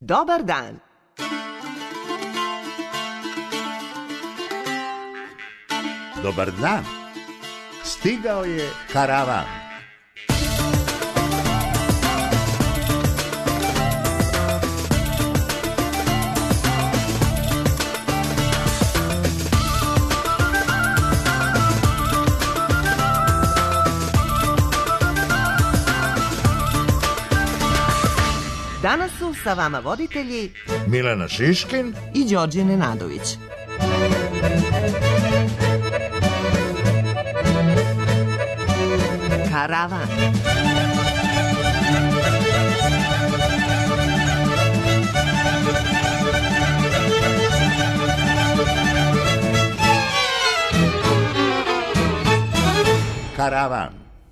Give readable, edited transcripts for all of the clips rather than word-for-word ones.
Dobar dan. Dobar dan. Stigao je karavan. Danas su sa vama voditelji Milena Šiškin i Đorđe Nenadović. Karavan. Karavan.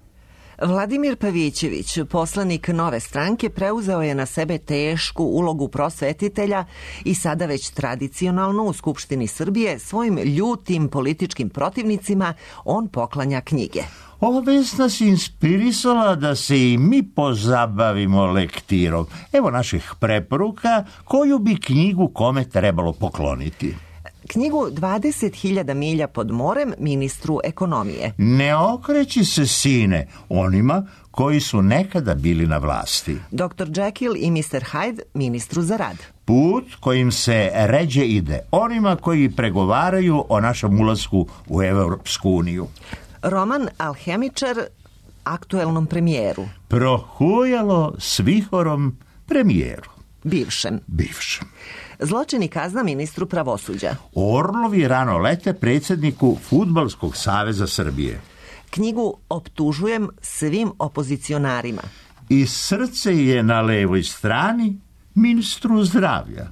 Vladimir Pavićević, poslanik Nove stranke, preuzeo je na sebe tešku ulogu prosvetitelja i sada već tradicionalno u Skupštini Srbije svojim ljutim političkim protivnicima on poklanja knjige. Ova vest nas inspirisala da se i mi pozabavimo lektirom. Evo naših preporuka koju bi knjigu kome trebalo pokloniti. Knjigu 20.000 milja pod morem ministru ekonomije. Ne okreći se, sine, onima koji su nekada bili na vlasti. Dr. Jekyll i Mr. Hyde ministru za rad. Put kojim se ređe ide onima koji pregovaraju o našem ulasku u Evropsku uniju. Roman Alhemičar aktuelnom premijeru. Prohujalo s vihorom premijeru. Bivšem. Zločin i kazna ministru pravosuđa. Orlovi rano lete predsjedniku Fudbalskog saveza Srbije. Knjigu Optužujem svim opozicionarima. I srce je na levoj strani ministru zdravlja.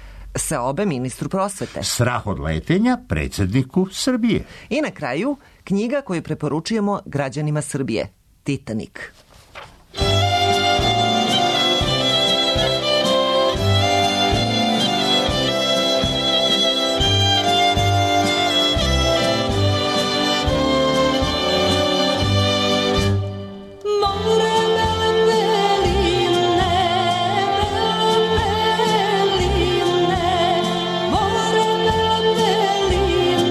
Seobe ministru prosvete. Strah od letenja predsjedniku Srbije. I na kraju knjiga koju preporučujemo građanima Srbije. Titanic.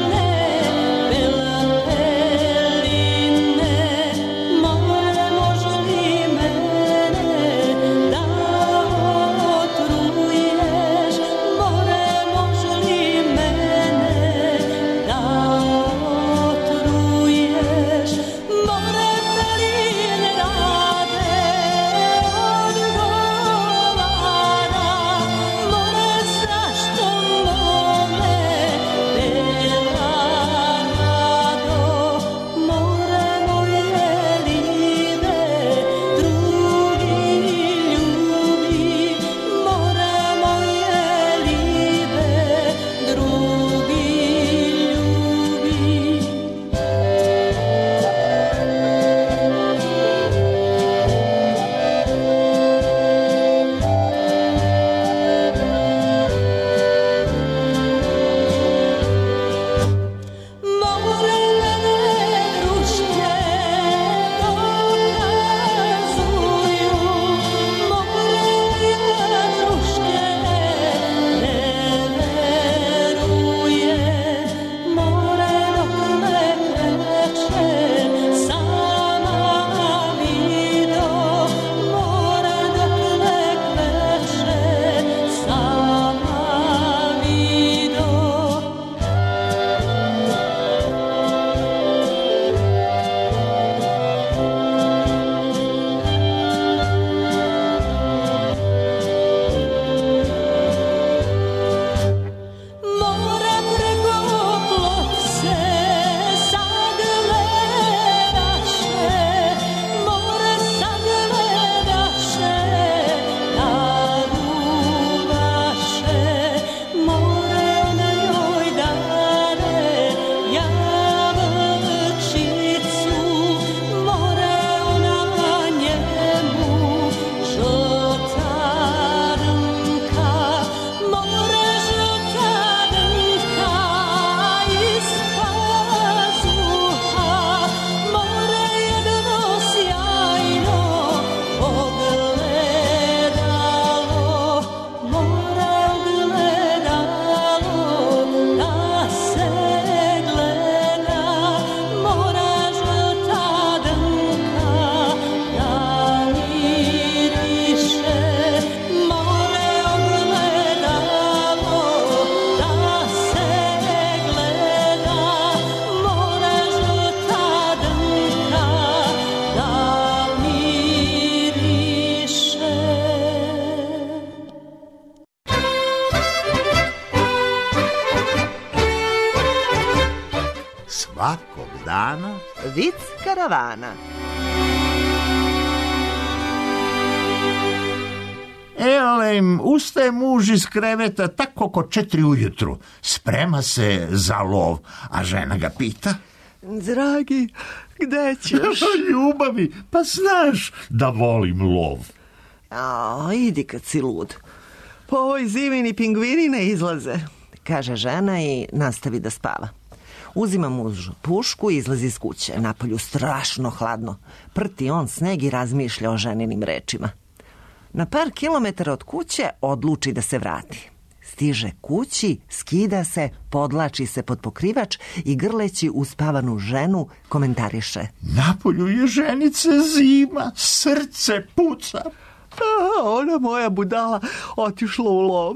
Može svakog dana Vic karavana. Elem, ustaje muž iz kreveta tako oko 4 ujutru. Sprema se za lov, a žena ga pita: Dragi, gde ćeš? Ljubavi, pa znaš da volim lov. Idi kad si lud. Po ovoj zimi ni pingvini ne izlaze, kaže žena i nastavi da spava. Uzima muž pušku i izlazi iz kuće. Napolju strašno hladno. Prti on sneg i razmišlja o ženinim rečima. Na par kilometara od kuće odluči da se vrati. Stiže kući, skida se, podlači se pod pokrivač i grleći uspavanu ženu komentariše: Napolju je ženice zima, srce puca. Ona moja budala otišla u lov.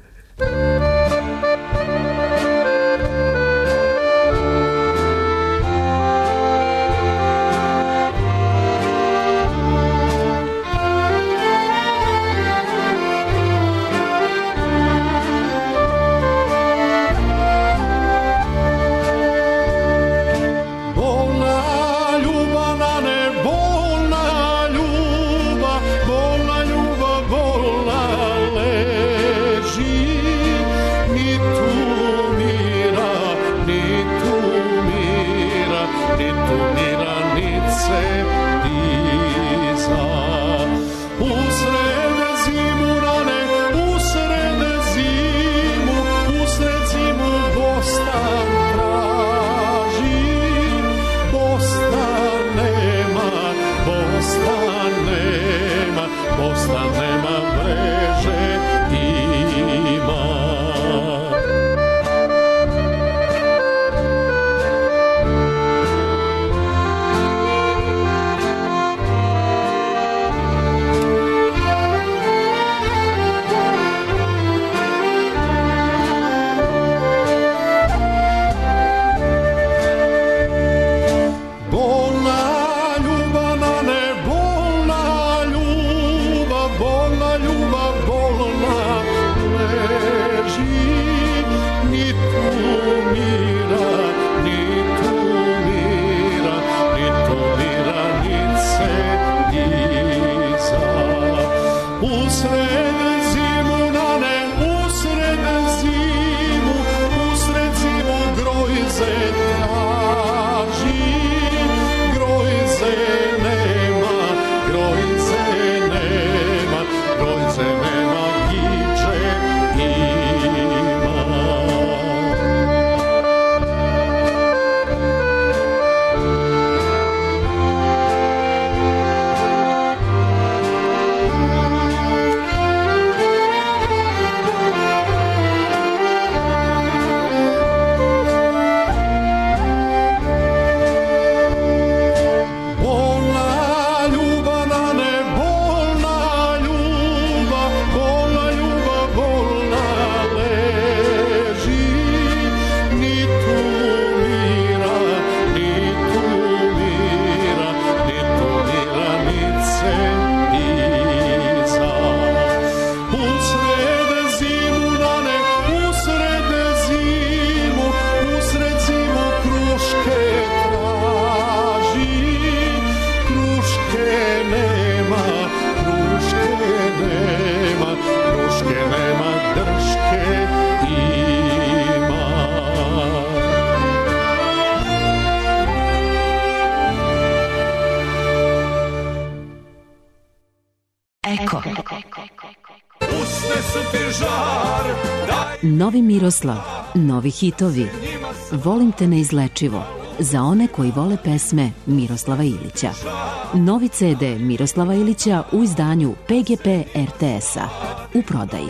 Novi Miroslav, novi hitovi. Volim te neizlečivo. Za one koji vole pesme Miroslava Ilića. Novi CD Miroslava Ilića u izdanju PGP RTS-a. U prodaji.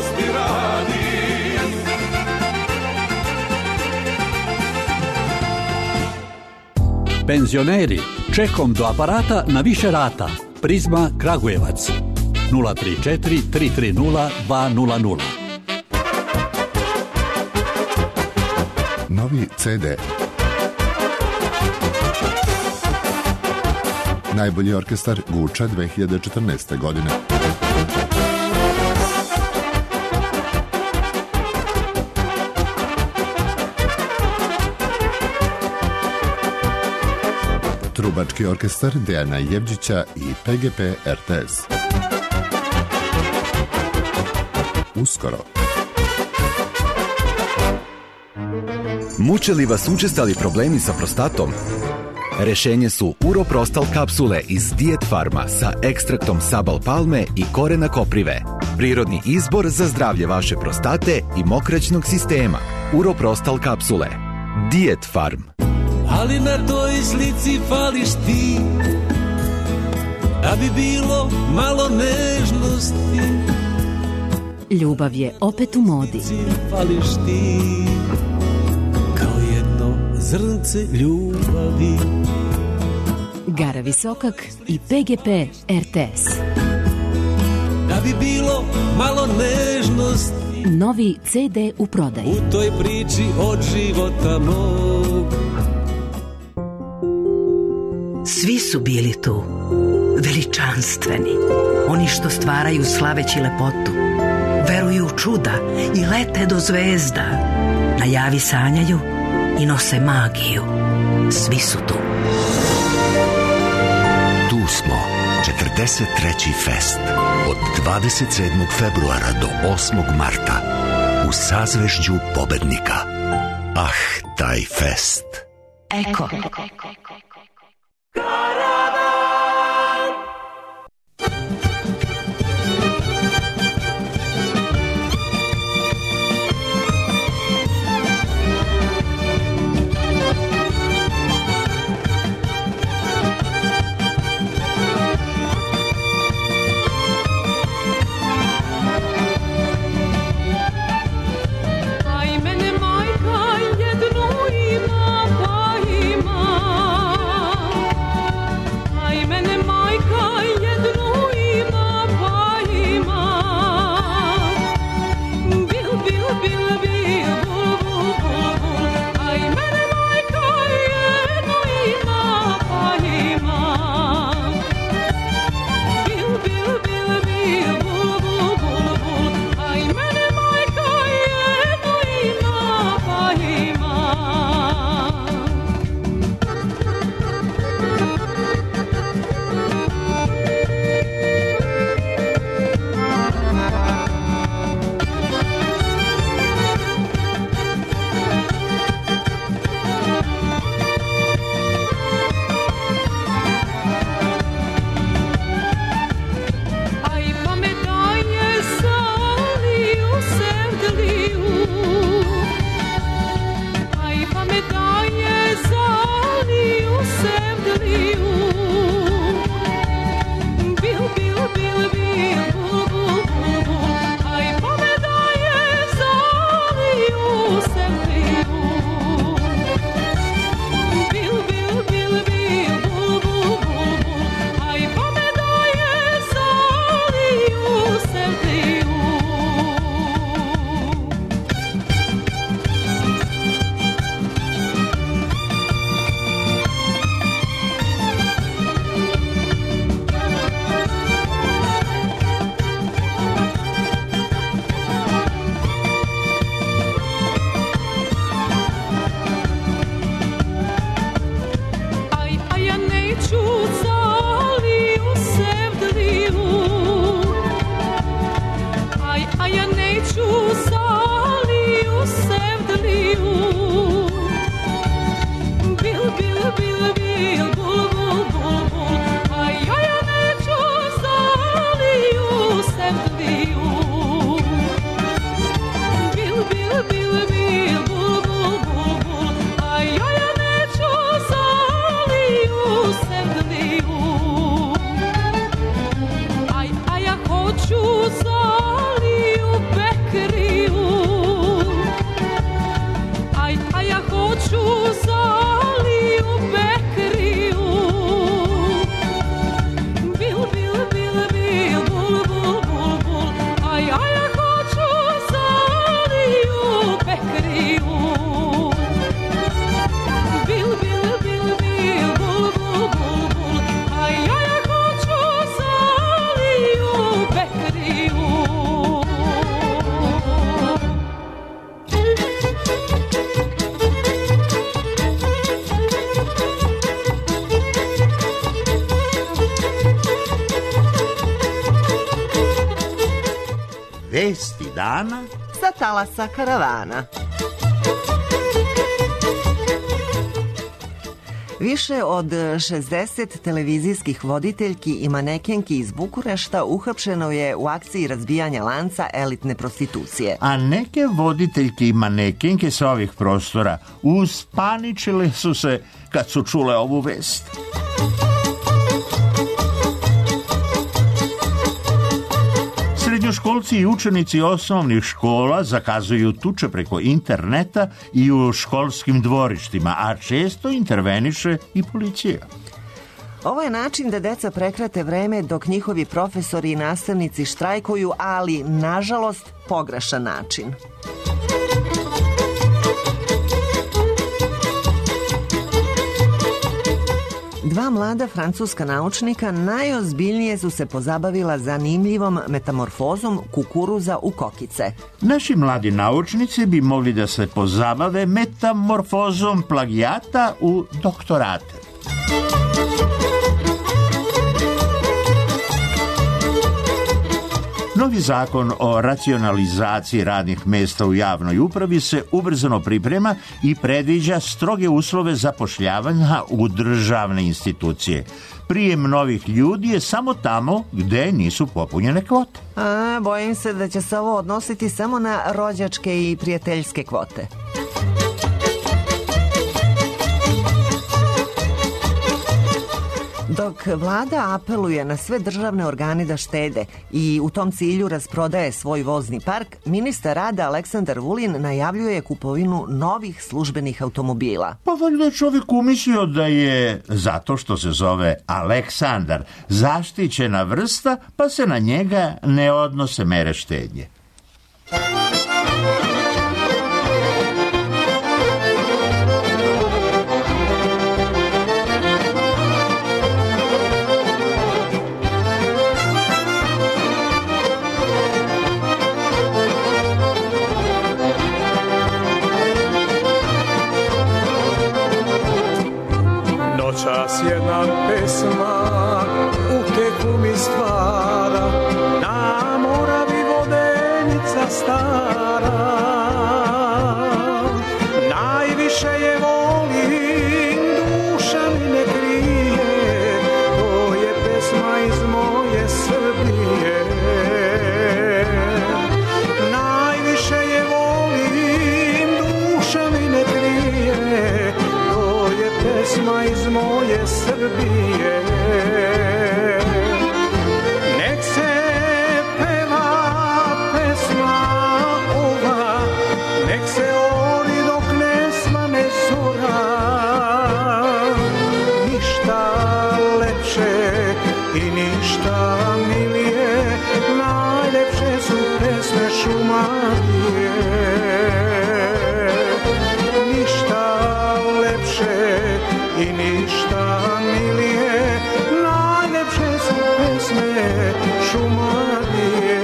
Penzioneri, čekom do aparata na više rata. Prizma Kragujevac 034 330 200. Novi CD. Najbolji orkestar Guča 2014. godine. Pevački orkestar Dejana Jevđića i PGP RTS. Uskoro. Muče li vas učestali problemi sa prostatom? Rešenje su Uroprostal kapsule iz Diet Farma sa ekstraktom sabal palme i korena koprive. Prirodni izbor za zdravlje vaše prostate i mokraćnog sistema. Uroprostal kapsule. Diet Farm. Ali na toj slici fališ ti, da bi bilo malo nežnosti. Ljubav je opet u modi. Fališ ti, kao jedno zrnce ljubavi. Gara Visokak i PGP RTS. Da bi bilo malo nežnosti. Novi CD u prodaji. U toj priči od života mog. Svi su bili tu, veličanstveni, oni što stvaraju slaveći lepotu, veruju u čuda i lete do zvezda, na javi sanjaju i nose magiju. Svi su tu. Tu smo, 43. fest, od 27. februara do 8. marta, u sazvežđu pobednika. Ah, taj fest. Eko. dana sa talasa karavana. Više od 60 televizijskih voditeljki i manekenki iz Bukurešta uhapšeno je u akciji razbijanja lanca elitne prostitucije. A neke voditeljke i manekenke sa ovih prostora uspaničile su se kad su čule ovu vest. Srednjoškolci i učenici osnovnih škola zakazuju tuče preko interneta i u školskim dvorištima, a često interveniše i policija. Ovo je način da deca prekrate vreme dok njihovi profesori i nastavnici štrajkuju, ali, nažalost, pogrešan način. Dva mlada francuska naučnika najozbiljnije su se pozabavila zanimljivom metamorfozom kukuruza u kokice. Naši mladi naučnici bi mogli da se pozabave metamorfozom plagijata u doktorate. Novi zakon o racionalizaciji radnih mesta u javnoj upravi se ubrzano priprema i predviđa stroge uslove zapošljavanja u državne institucije. Prijem novih ljudi je samo tamo gde nisu popunjene kvote. Bojim se da će se ovo odnositi samo na rođačke i prijateljske kvote. Dok vlada apeluje na sve državne organe da štede i u tom cilju rasprodaje svoj vozni park, ministar rada Aleksandar Vulin najavljuje kupovinu novih službenih automobila. Pa valjda čovjek umislio da je, zato što se zove Aleksandar, zaštićena vrsta, pa se na njega ne odnose mere štednje. Noćas jedna pesma utehu mi stvara, na Moravi vodenica stara. Najviše je volim, duša mi ne krije, to je pesma iz moje Srbije. Najviše je volim, duša mi ne krije, pesma iz moje Srbije. Nek se peva pesma ova, nek se ori dok ne svane zora. Ništa lepše i ništa milije, najlepše su pesme Šumadije. I ništa milije, najlepše su pesme Šumadije.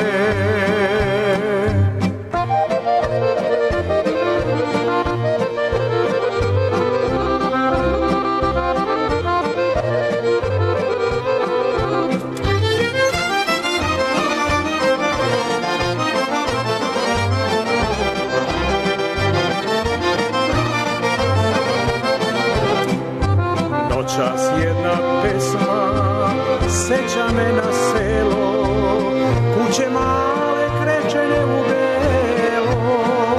Noćas jedna pesma seća me na selo, kuće male krečene u belo.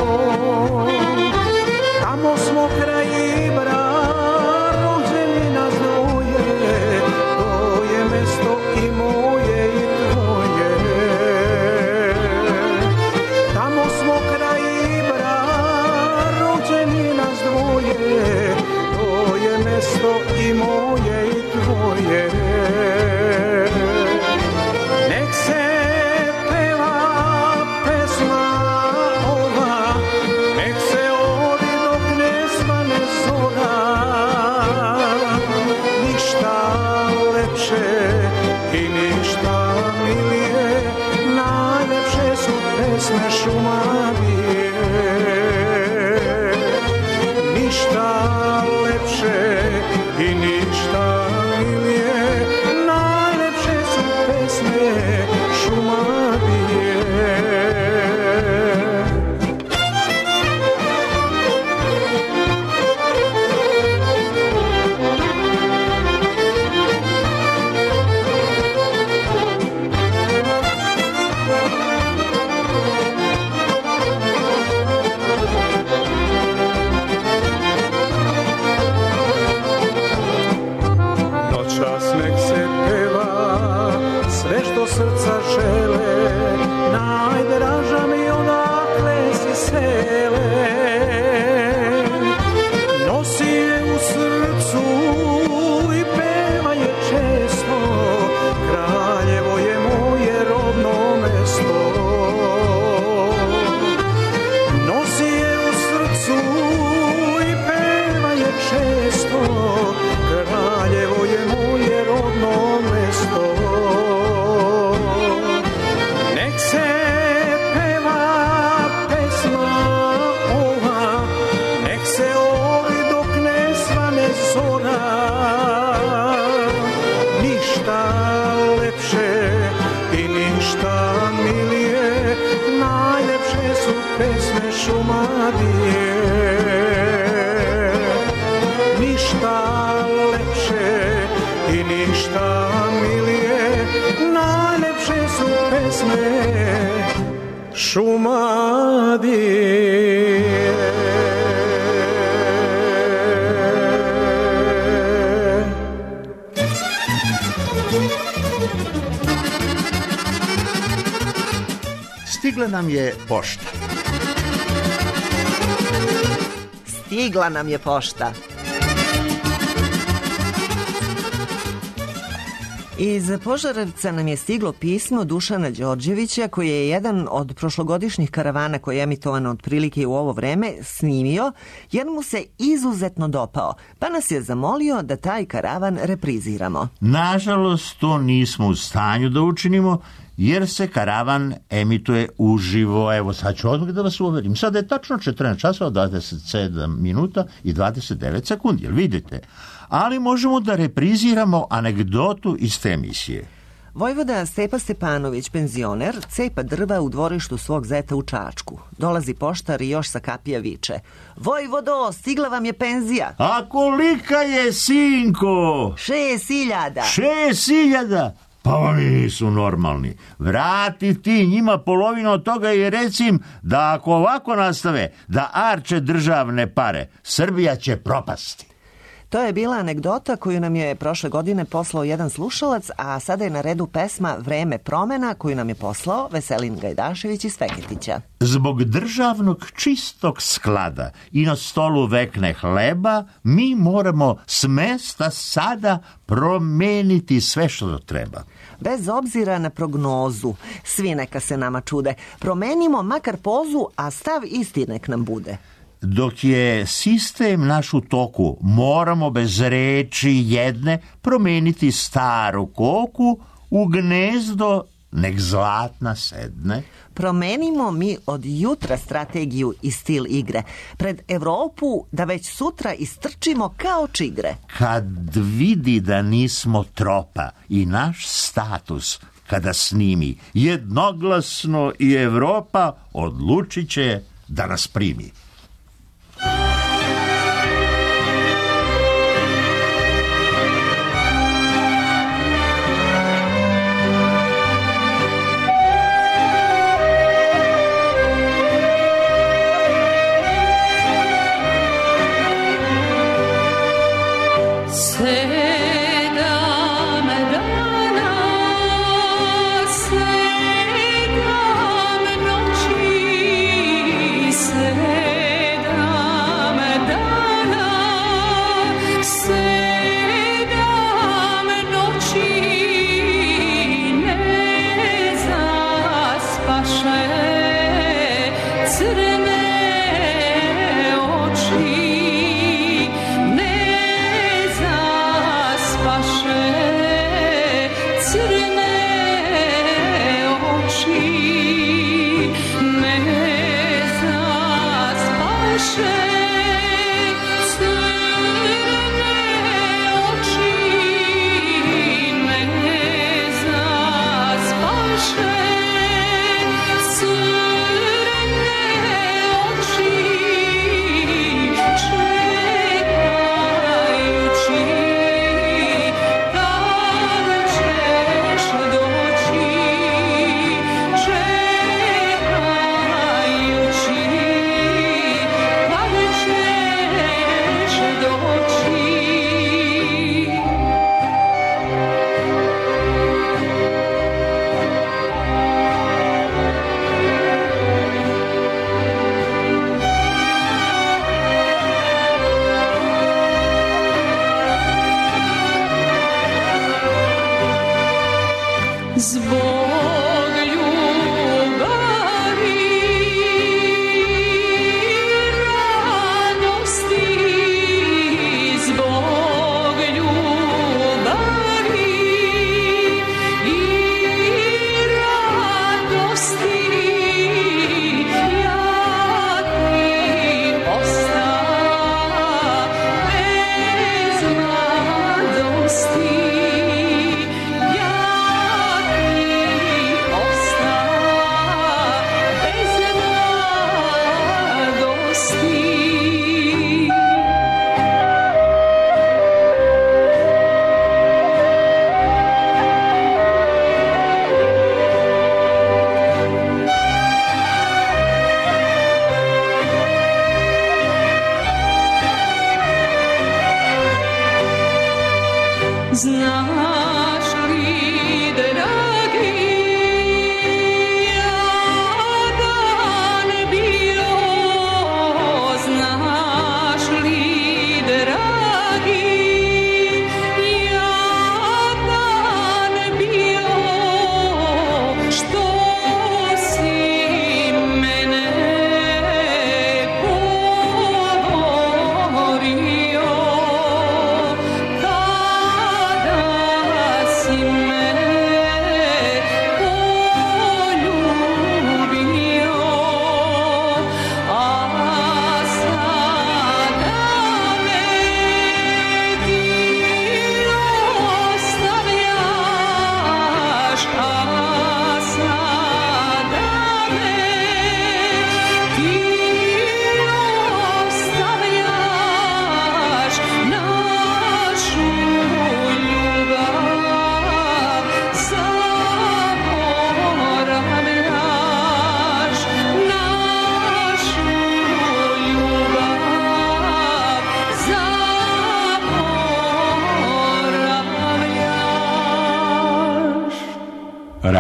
Tamo smo kraj Ibra, rođeni nas dvoje, to je mesto i moje i tvoje. Tamo smo kraj Ibra, rođeni nas dvoje, to je mesto i moje i tvoje. Nek se peva pesma ova, nek se ori dok ne svane zora. Ništa lepše i ništa milije, najlepše su pesme Šumadije. Ništa lepše i ništa milije, najlepše su pesme Šumadije. Šumadije. Ništa lepše i ništa milije, najlepše su pesme Šumadije. Stigla nam je pošta. Stigla nam je pošta. Iz Požarevca nam je stiglo pismo Dušana Đorđevića, koji je jedan od prošlogodišnjih karavana koji je emitovan otprilike u ovo vreme snimio, jer mu se izuzetno dopao, pa nas je zamolio da taj karavan repriziramo. Nažalost, to nismo u stanju da učinimo, jer se karavan emituje uživo. Evo, sad ću odmah da vas uverim. Sada je tačno 14 časova, 27 minuta i 29 sekundi, jel vidite? Ali možemo da repriziramo anegdotu iz te emisije. Vojvoda Stepa Stepanović, penzioner, cepa drva u dvorištu svog zeta u Čačku. Dolazi poštar i još sa kapija viče: Vojvodo, stigla vam je penzija. A kolika je, sinko? 6.000. 6.000? Pa oni nisu normalni. Vrati ti njima polovinu od toga i recim da ako ovako nastave da arče državne pare, Srbija će propasti. To je bila anegdota koju nam je prošle godine poslao jedan slušalac, a sada je na redu pesma Vreme promena koju nam je poslao Veselin Gajdašević iz Feketića. Zbog državnog čistog sklada i na stolu vekne hleba, mi moramo s mesta sada promeniti sve što treba. Bez obzira na prognozu, svi neka se nama čude, promenimo makar pozu, a stav isti nek nam bude. Dok je sistem naš u toku, moramo bez reči jedne promeniti staru koku u gnezdo, nek zlatna sedne. Promenimo mi od jutra strategiju i stil igre. Pred Evropu da već sutra istrčimo kao čigre. Kad vidi da nismo tropa i naš status kada snimi, jednoglasno i Evropa odlučit će da nas primi.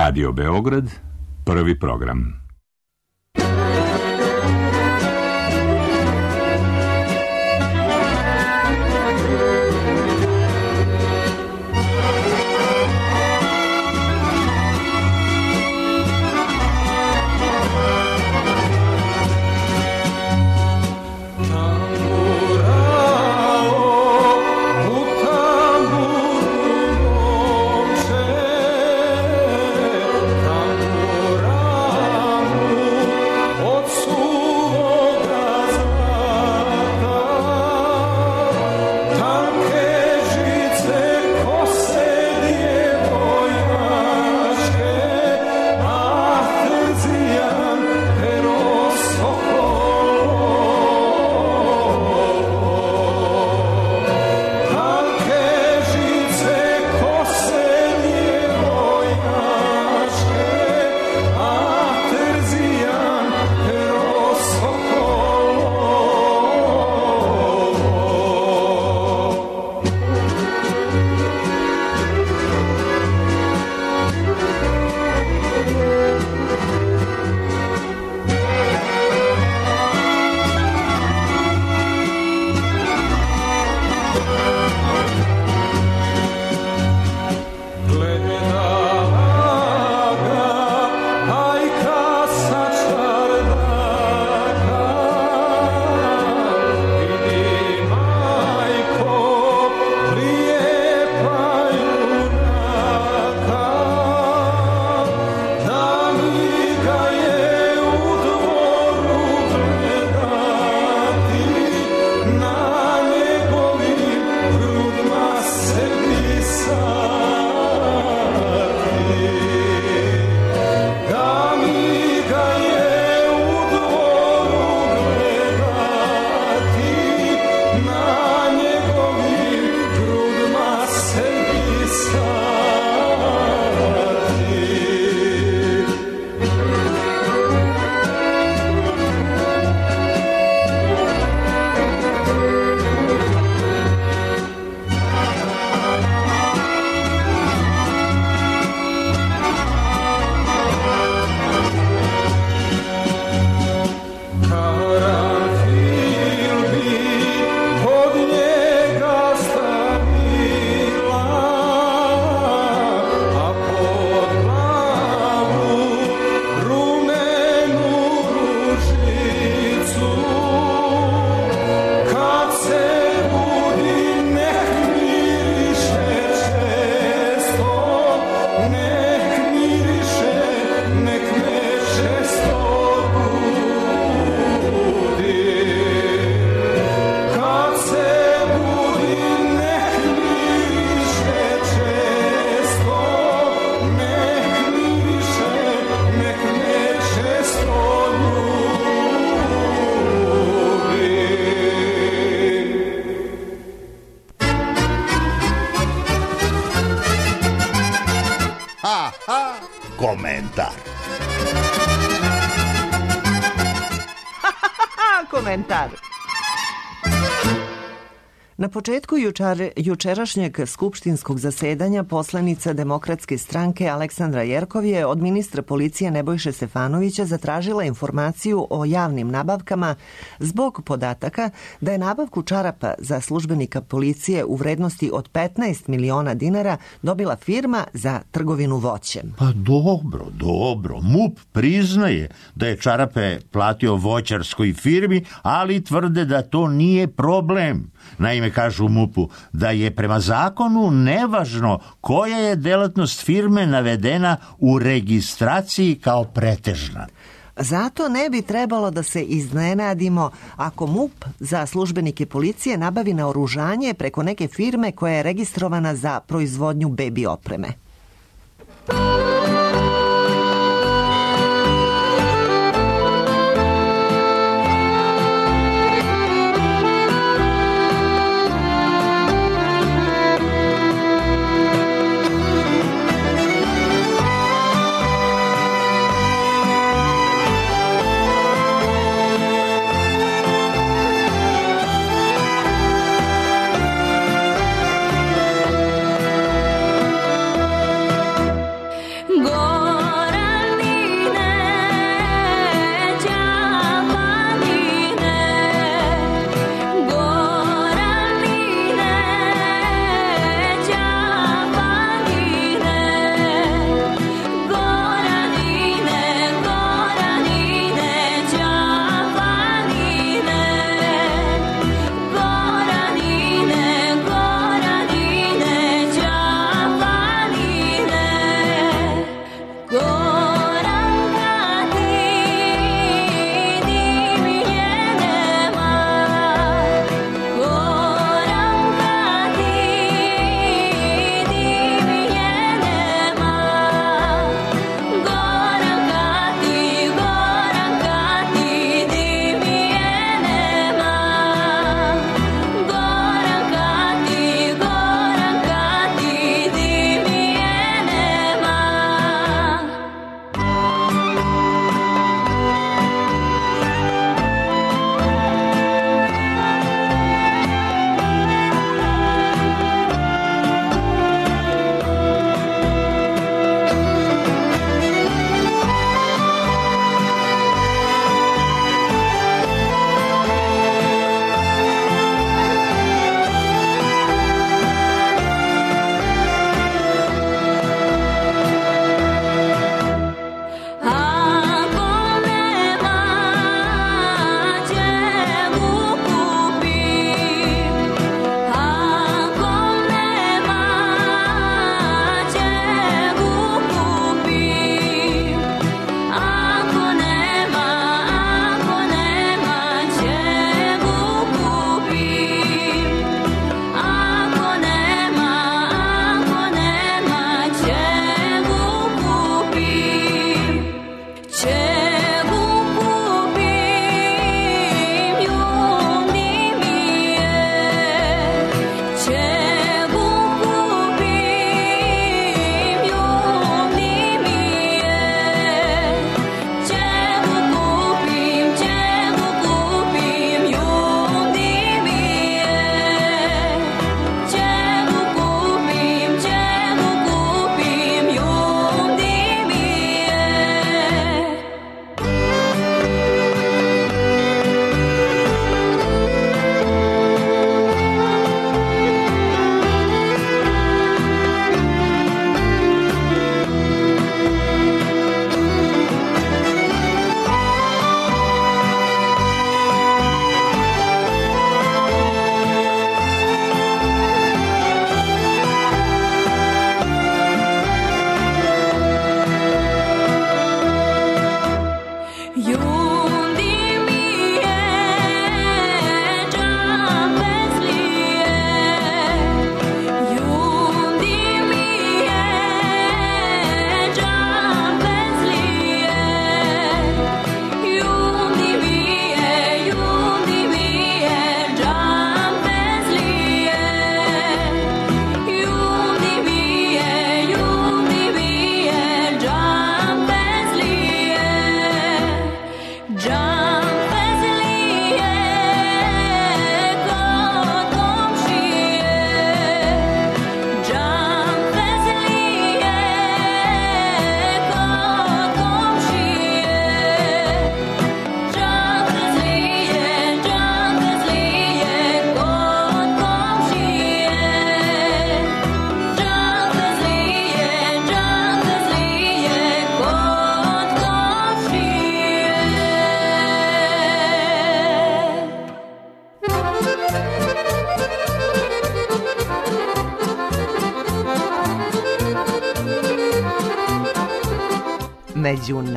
Radio Beograd, prvi program. Komentar. Komentar. Na početku jučerašnjeg skupštinskog zasedanja poslanica Demokratske stranke Aleksandra Jerkov je od ministra policije Nebojše Stefanovića zatražila informaciju o javnim nabavkama zbog podataka da je nabavku čarapa za službenika policije u vrednosti od 15 miliona dinara dobila firma za trgovinu voćem. Pa dobro. MUP priznaje da je čarape platio voćarskoj firmi, ali tvrde da to nije problem. Naime, kažu u MUP-u da je prema zakonu nevažno koja je delatnost firme navedena u registraciji kao pretežna. Zato ne bi trebalo da se iznenadimo ako MUP za službenike policije nabavi naoružanje preko neke firme koja je registrovana za proizvodnju bebi opreme.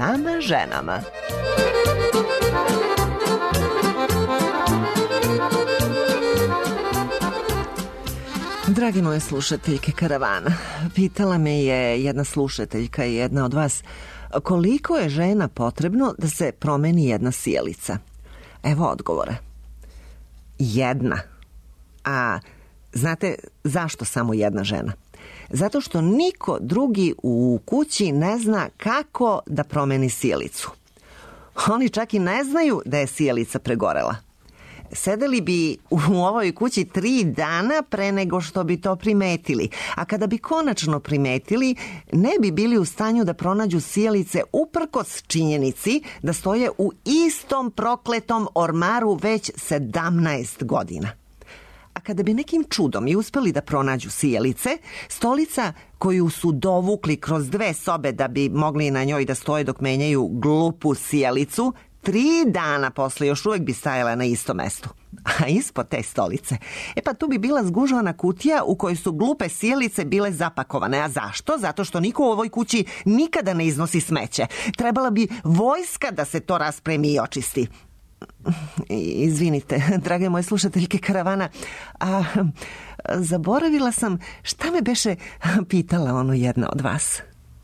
nama ženama. Dragi moje slušateljke Karavana, pitala me je jedna slušateljka i jedna od vas koliko je žena potrebno da se promeni jedna sijalica. Evo odgovora. Jedna. A znate zašto samo jedna žena? Zato što niko drugi u kući ne zna kako da promeni sijalicu. Oni čak i ne znaju da je sijalica pregorela. Sedeli bi u ovoj kući 3 dana pre nego što bi to primetili. A kada bi konačno primetili, ne bi bili u stanju da pronađu sijalice uprkos činjenici da stoje u istom prokletom ormaru već 17 godina. A kada bi nekim čudom i uspeli da pronađu sijalice, stolica koju su dovukli kroz 2 sobe da bi mogli na njoj da stoje dok menjaju glupu sijalicu, 3 dana posle još uvek bi stajala na istom mestu. A ispod te stolice, pa tu bi bila zgužvana kutija u kojoj su glupe sijalice bile zapakovane. A zašto? Zato što niko u ovoj kući nikada ne iznosi smeće. Trebala bi vojska da se to raspremi i očisti. Izvinite, drage moje slušateljke Karavana, a zaboravila sam šta me beše pitala ono jedna od vas.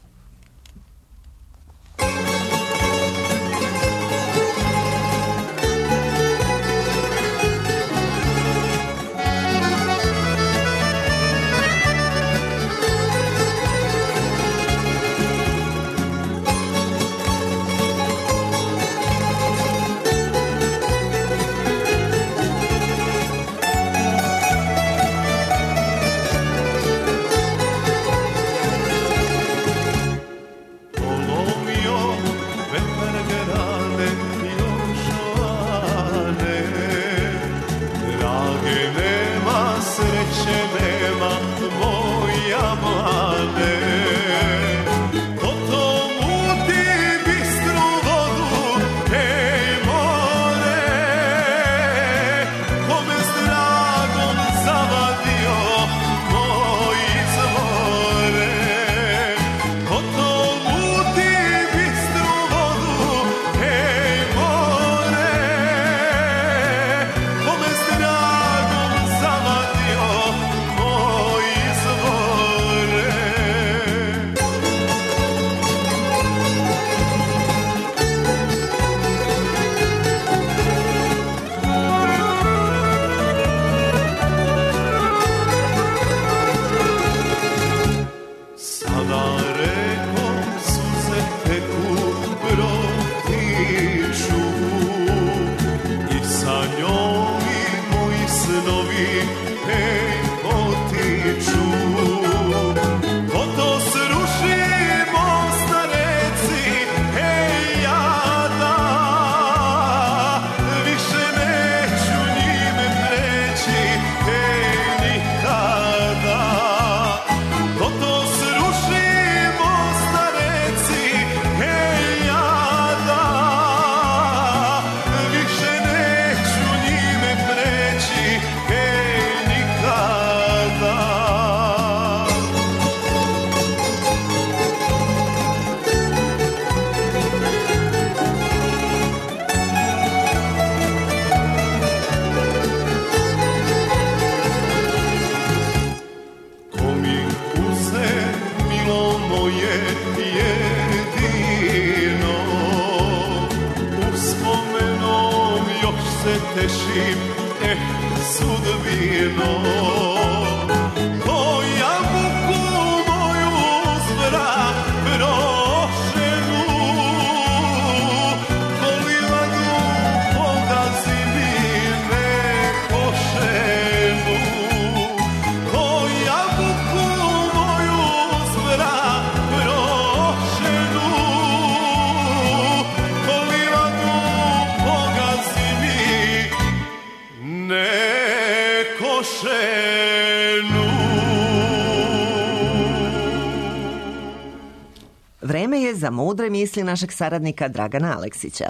Vreme je za mudre misli našeg saradnika Dragana Aleksića.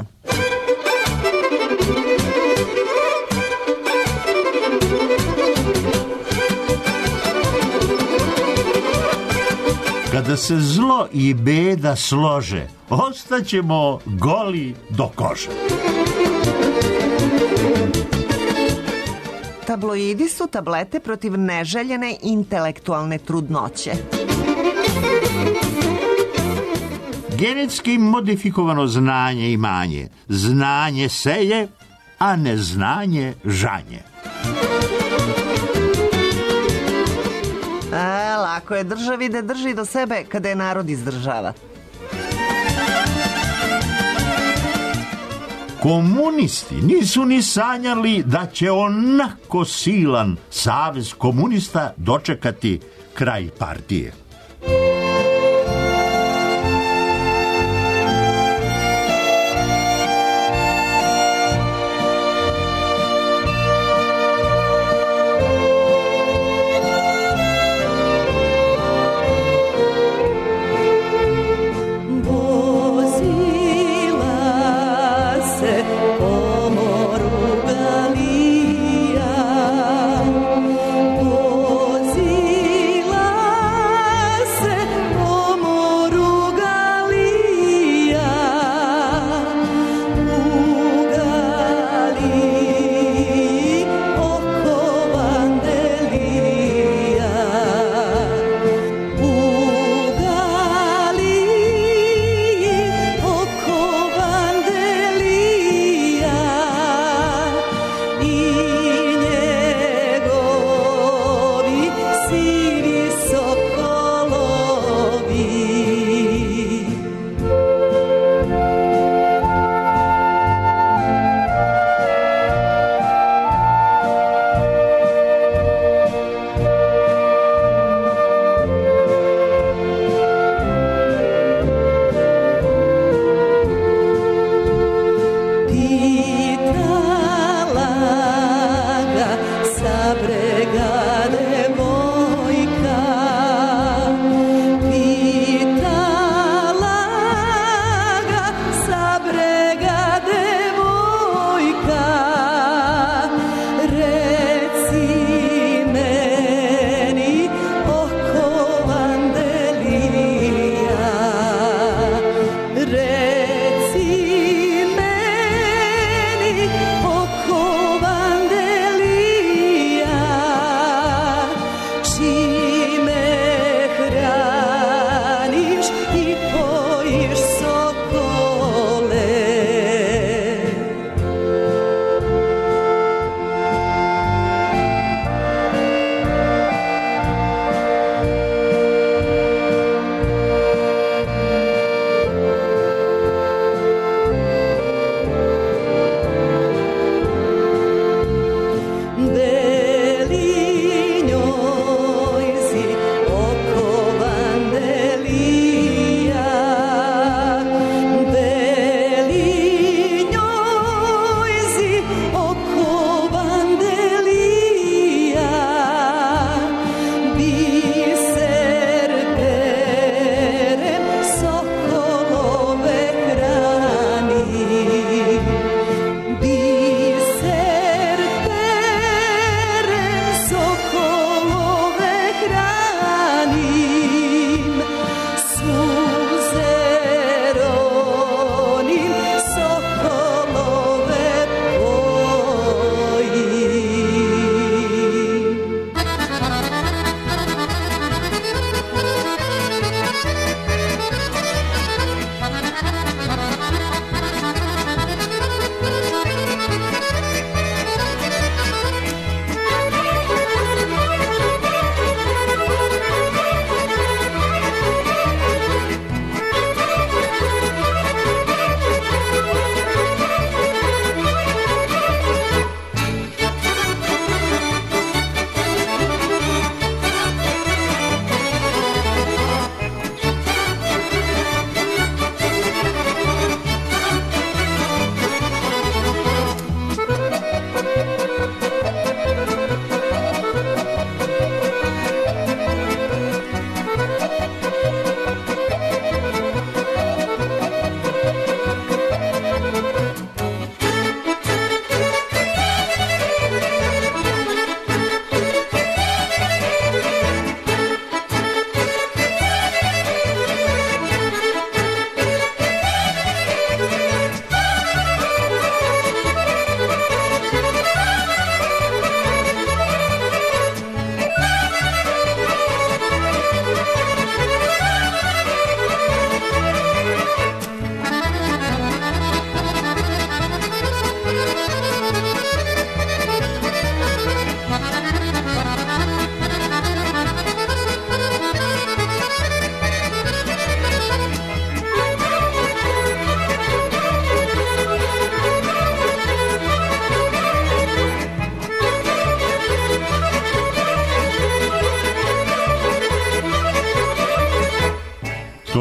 Kada kada se zlo i beda slože, ostaćemo goli do kože. Tabloidi su tablete protiv neželjene intelektualne trudnoće. Genetski modifikovano znanje i manje. Znanje seje, a neznanje žanje. Lako je državi da drži do sebe kada je narod izdržava. Komunisti nisu ni sanjali da će onako silan savez komunista dočekati kraj partije.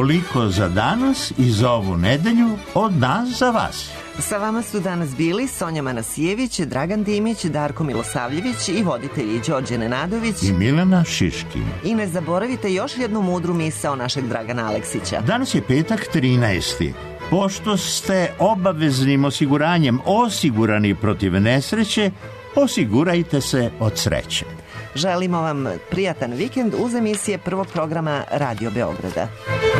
Toliko za danas i za ovu nedelju od nas za vas. Sa vama su danas bili Sonja Manasijević, Dragan Dimić, Darko Milosavljević i voditelji Đorđe Nenadović i Milena Šiškin. I ne zaboravite još jednu mudru misao našeg Dragana Aleksića. Danas je petak 13. Pošto ste obaveznim osiguranjem osigurani protiv nesreće, osigurajte se od sreće. Želimo vam prijatan vikend uz emisije prvog programa Radio Beograda.